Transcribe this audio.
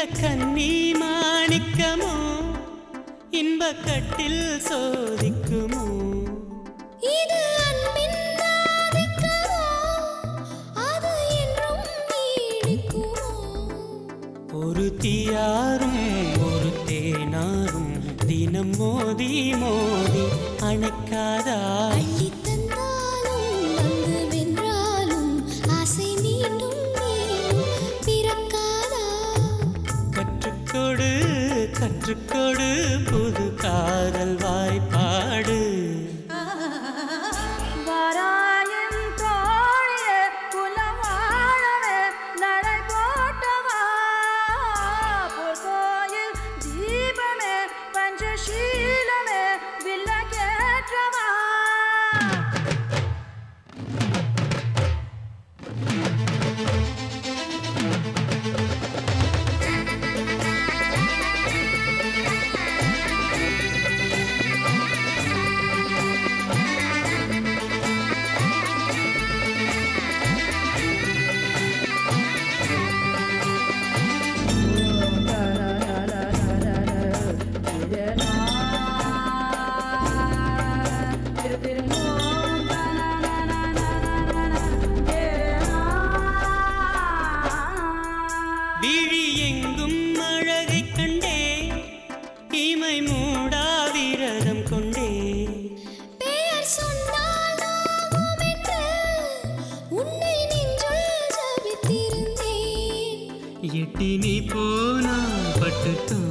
கன்னி மாணிக்கமோ இன்பக்கட்டில் சோதிக்குமோ இது அன்பின் ஆதிக்கமோ அது என்றும் நீடிக்குமோ ஒரு தீயாரும் ஒரு தேனாரும் தினம் மோதி மோதி அணைக்காதா அள்ளி தந்தாலும் வந்து வென்றாலும் ஆசை மீண்டும் மீண்டும் பிறக்காதா கற்றுக்கொடு கற்றுக்கொடு புது காதல் வாய்ப்பாடு வாராயின் தோழியே குலவாழவே நடை போட்டவா பொற்கோயில் தீபமே பஞ்சசீலமே வில்லகேற்றவா விழி எங்கும் அழகை கண்டே இமை மூடா விரதம் கொண்டே பெயர் சொன்னால் ஆகும் என்று உன்னை நெஞ்சுள் ஜபித்திருந்தேன் எட்டி நீ போனால் பட்டுத்தான்